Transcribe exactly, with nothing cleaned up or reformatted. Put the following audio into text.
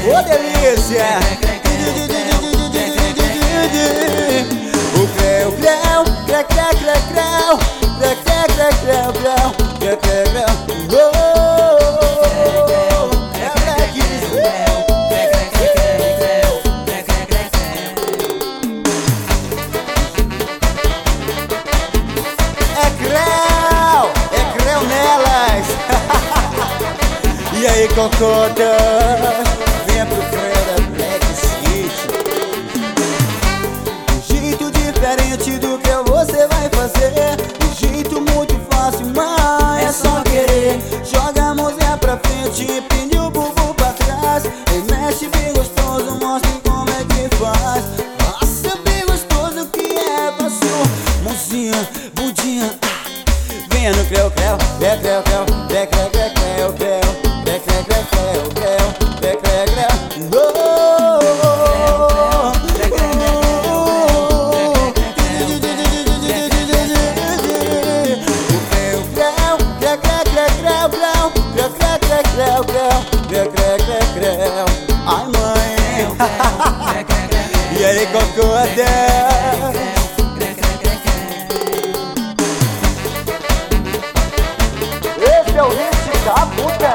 Ô delícia! O creu, creu, creu, creu, creu, creu, creu, creu, creu, creu, creu, creu, creu. É Black É creu, é creu nelas. E aí, cocota, vem pro creu da Black City. Um jeito diferente do que você vai fazer, um jeito muito fácil, mas é só querer. Joga a mãozinha pra frente, prende o bumbum pra trás e mexe bem gostoso, mostre como é que faz. Nossa, bem gostoso que é, passou. Mãozinha, bundinha, venha no creu, creu, creu, creu, creu, creu, creu, creu, creu, creu. Creu, creu, creu, creu, creu, creu, creu, creu. Ai, mãe. E aí, cocota? Esse é o hit da puta.